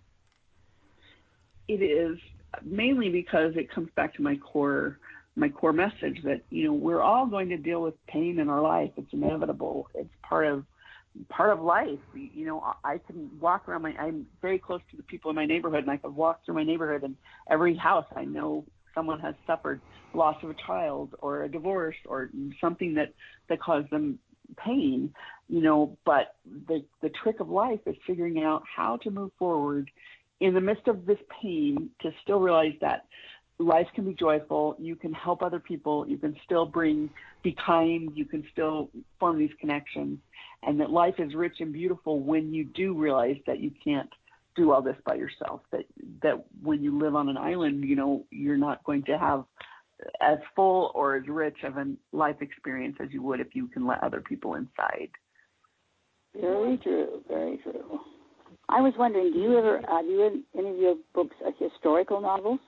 It is, mainly because it comes back to my core message that, we're all going to deal with pain in our life. It's inevitable. It's part of life. I can walk around I'm very close to the people in my neighborhood, and I could walk through my neighborhood, and every house I know someone has suffered loss of a child or a divorce or something that caused them pain, but the trick of life is figuring out how to move forward in the midst of this pain to still realize that life can be joyful. You can help other people. You can still be kind. You can still form these connections, and that life is rich and beautiful when you do realize that you can't do all this by yourself, that when you live on an island, you're not going to have as full or as rich of a life experience as you would if you can let other people inside. Very true, very true. I was wondering, do you in any of your books historical novels?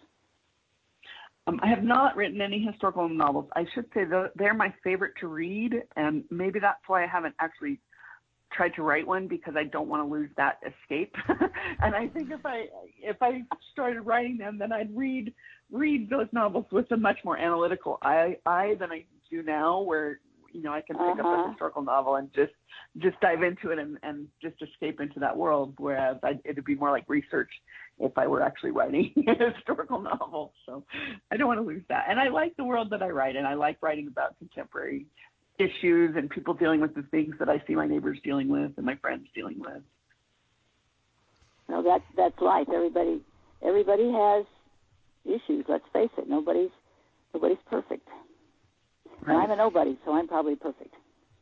I have not written any historical novels. I should say they're my favorite to read, and maybe that's why I haven't actually tried to write one, because I don't want to lose that escape. And I think if I started writing them, then I'd read those novels with a much more analytical eye than I do now, where I can pick up a historical novel and just dive into it and just escape into that world. Whereas it'd be more like research if I were actually writing a historical novel. So I don't want to lose that. And I like the world that I write, and I like writing about contemporary issues and people dealing with the things that I see my neighbors dealing with and my friends dealing with. No, that's life. Everybody has issues. Let's face it. Nobody's perfect. Right. And I'm a nobody, so I'm probably perfect.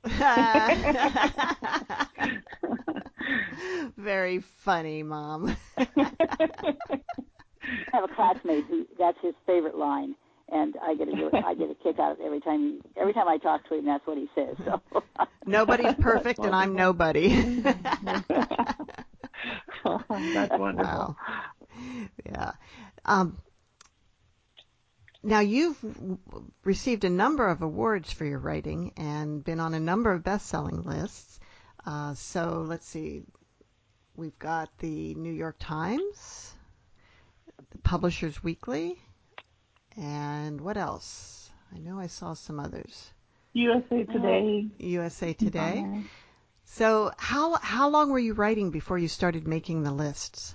Very funny, Mom. I have a classmate who that's his favorite line, and I get a kick out of it every time I talk to him. That's what he says. So nobody's perfect, and I'm nobody. That's wonderful. Wow. Yeah. Now, you've received a number of awards for your writing and been on a number of best-selling lists. So let's see. We've got the New York Times, the Publishers Weekly, and what else? I know I saw some others. USA Today. USA Today. So how long were you writing before you started making the lists?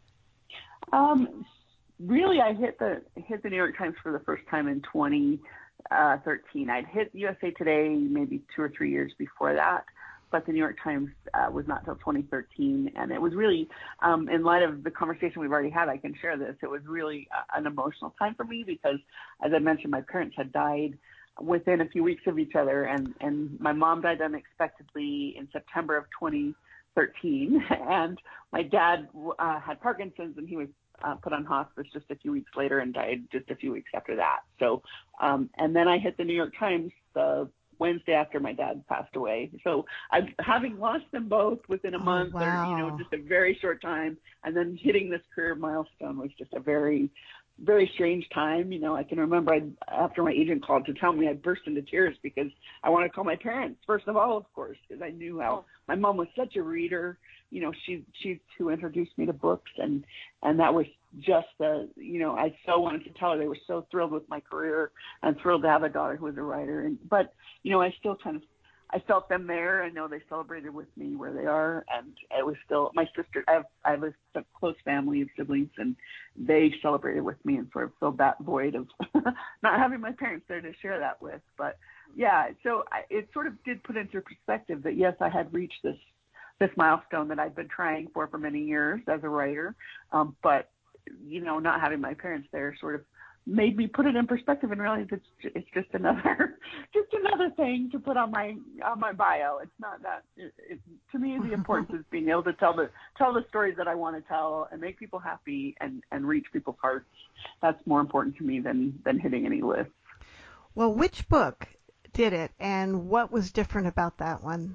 Really, I hit the New York Times for the first time in 2013. I'd hit USA Today maybe 2 or 3 years before that, but the New York Times was not till 2013. And it was really, in light of the conversation we've already had, I can share this. It was really an emotional time for me because, as I mentioned, my parents had died within a few weeks of each other, and my mom died unexpectedly in September of 2013, and my dad had Parkinson's, and he was put on hospice just a few weeks later and died just a few weeks after that. So, and then I hit the New York Times the Wednesday after my dad passed away. So having lost them both within a month, wow. or, just a very short time, and then hitting this career milestone was just a very, very strange time. I can remember after my agent called to tell me, I burst into tears because I wanted to call my parents, first of all, of course, because I knew how my mom was such a reader. She's who introduced me to books, and that was just I so wanted to tell her. They were so thrilled with my career and thrilled to have a daughter who was a writer. But I still I felt them there. I know they celebrated with me where they are, and it was still my sister. I have a close family of siblings, and they celebrated with me and sort of filled that void of not having my parents there to share that with. But yeah, so it sort of did put into perspective that yes, I had reached this milestone that I'd been trying for many years as a writer, but not having my parents there sort of made me put it in perspective and realize it's just another thing to put on my bio. It's not that. To me, the importance is being able to tell the stories that I want to tell and make people happy and reach people's hearts. That's more important to me than hitting any lists. Well, which book did it, and what was different about that one?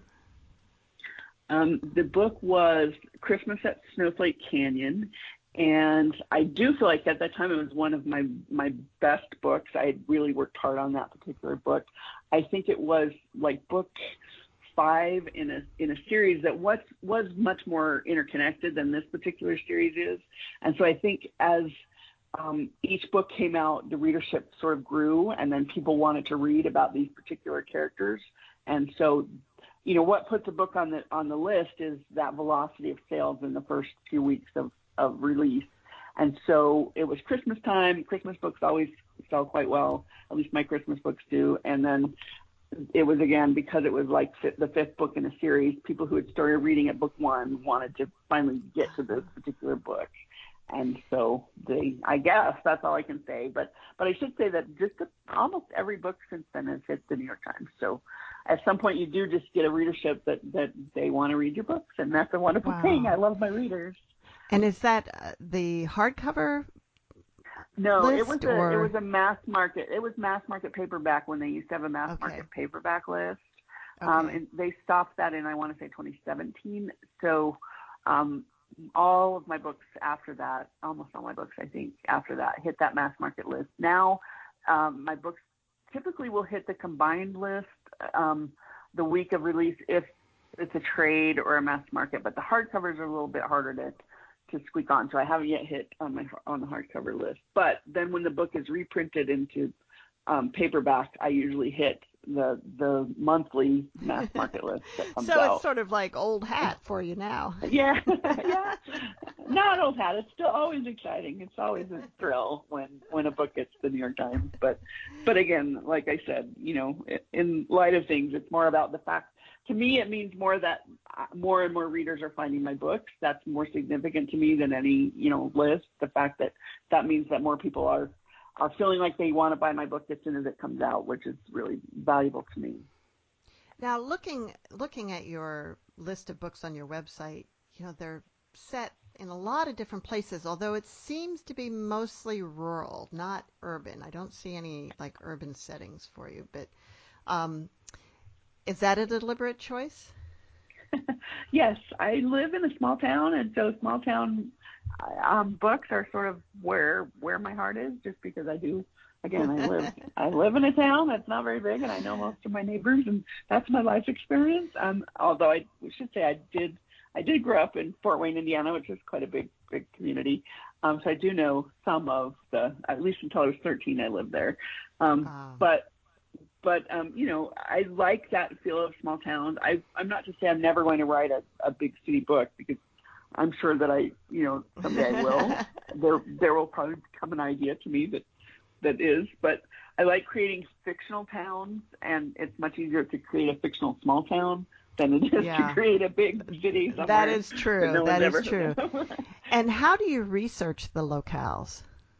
The book was Christmas at Snowflake Canyon, and I do feel like at that time it was one of my best books. I had really worked hard on that particular book. I think it was like book 5 in a series that was much more interconnected than this particular series is. And so I think as each book came out, the readership sort of grew, and then people wanted to read about these particular characters. And so, what puts a book on the list is that velocity of sales in the first few weeks of release. And so it was Christmas time. Christmas books always sell quite well. At least my Christmas books do. And then it was, again, because it was like the 5th book in a series, people who had started reading at book 1 wanted to finally get to this particular book. And so I guess that's all I can say. But I should say that just almost every book since then has hit the New York Times. So at some point you do just get a readership that they want to read your books, and that's a wonderful thing. I love my readers. And is that the hardcover? No, list, it was a mass market. It was mass market paperback when they used to have a mass market paperback list. And they stopped that in, I want to say, 2017. So all of my books after that, almost all my books, I think, after that, hit that mass market list. Now my books typically will hit the combined list the week of release if it's a trade or a mass market, but the hardcovers are a little bit harder to squeak on, so I haven't yet hit on the hardcover list. But then when the book is reprinted into paperback, I usually hit the monthly mass market list that comes out. So it's sort of like old hat for you now. Yeah. Not old hat. It's still always exciting. It's always a thrill when a book gets the New York Times. But again, like I said, in light of things, it's more about the fact. To me, it means more that more and more readers are finding my books. That's more significant to me than any, list. The fact that means that more people are feeling like they want to buy my book as soon as it comes out, which is really valuable to me. Now, looking at your list of books on your website, they're set in a lot of different places, although it seems to be mostly rural, not urban. I don't see any like urban settings for you, but is that a deliberate choice? Yes, I live in a small town, and so small town books are sort of where my heart is, just because I do. Again, I live in a town that's not very big, and I know most of my neighbors, and that's my life experience. Although I should say I did grow up in Fort Wayne, Indiana, which is quite a big community. So I do know some of at least until I was 13, I lived there. But I like that feel of small towns. I'm not to say I'm never going to write a big city book, because I'm sure that someday I will. There will probably come an idea to me that is, but I like creating fictional towns, and it's much easier to create a fictional small town than it is to create a big city somewhere. That is true. That is true. And how do you research the locales?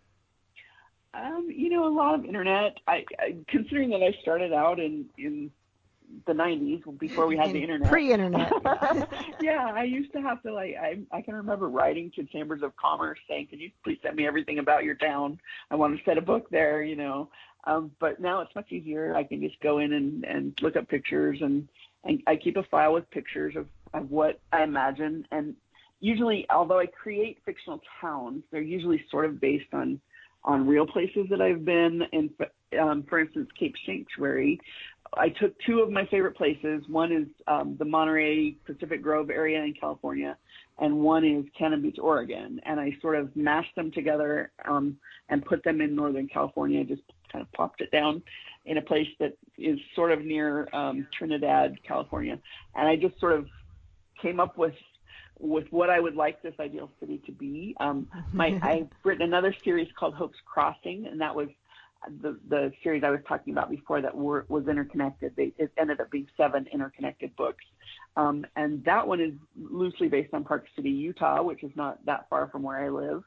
A lot of internet. I considering that I started out in the 90s before we had the internet. Pre-internet. Yeah, I used to have to I can remember writing to Chambers of Commerce saying, "Can you please send me everything about your town? I want to set a book there." But now it's much easier. I can just go in and look up pictures, and I keep a file with pictures of what I imagine. And usually, although I create fictional towns, they're usually sort of based on real places that I've been. And for instance, Cape Sanctuary, I took 2 of my favorite places. One is the Monterey Pacific Grove area in California, and one is Cannon Beach, Oregon. And I sort of mashed them together and put them in Northern California, just kind of popped it down in a place that is sort of near Trinidad, California. And I just sort of came up with what I would like this ideal city to be. I've written another series called Hope's Crossing, and that was the series I was talking about before that was interconnected. It ended up being 7 interconnected books. And that one is loosely based on Park City, Utah, which is not that far from where I live.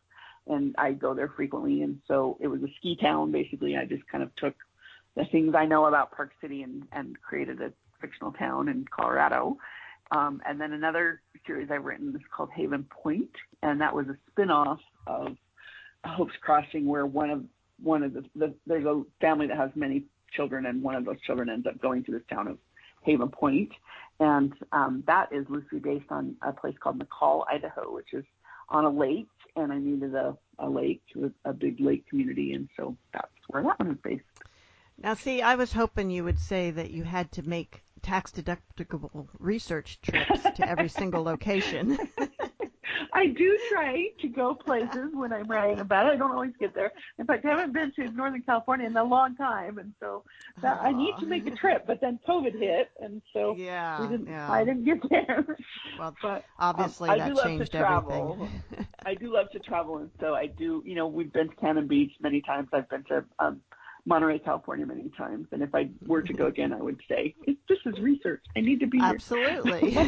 and I go there frequently. And so it was a ski town, basically. I just kind of took the things I know about Park City and created a fictional town in Colorado. And then another series I've written is called Haven Point, and that was a spin-off of Hope's Crossing, where one of the there's a family that has many children, and one of those children ends up going to this town of Haven Point, and that is loosely based on a place called McCall, Idaho, which is on a lake, and I needed a lake with a big lake community, and so that's where that one is based. Now, see, I was hoping you would say that you had to make tax-deductible research trips to every single location. I do try to go places when I'm writing about it. I don't always get there. In fact, I haven't been to Northern California in a long time, and so I need to make a trip. But then COVID hit, and so I didn't get there. Well, but obviously I that do love changed to travel. everything. I do love to travel, and so I do. We've been to Cannon Beach many times. I've been to Monterey, California many times, and if I were to go again, I would say this is research. I need to be here. Absolutely.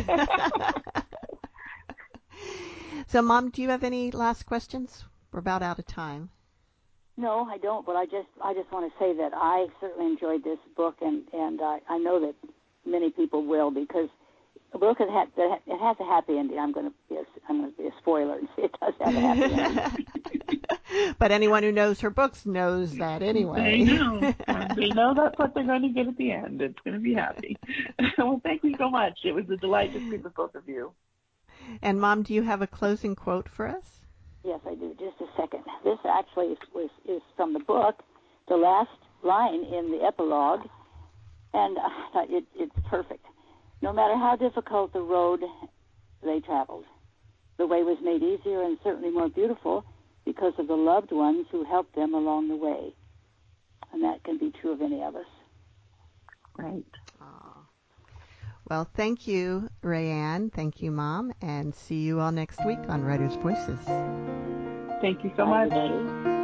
So, Mom, do you have any last questions? We're about out of time. No, I don't. But I just want to say that I certainly enjoyed this book, and I know that many people will, because a book it has a happy ending. I'm going to be a spoiler and say it does have a happy ending. But anyone who knows her books knows that anyway. They know. They know that's what they're going to get at the end. It's going to be happy. Well, thank you so much. It was a delight to speak with both of you. And, Mom, do you have a closing quote for us? Yes, I do. Just a second. This actually is from the book, the last line in the epilogue, and it's perfect. No matter how difficult the road they traveled, the way was made easier and certainly more beautiful because of the loved ones who helped them along the way. And that can be true of any of us. Right. Well, thank you, Rayanne. Thank you, Mom. And see you all next week on Writers' Voices. Thank you so Bye, much. everybody.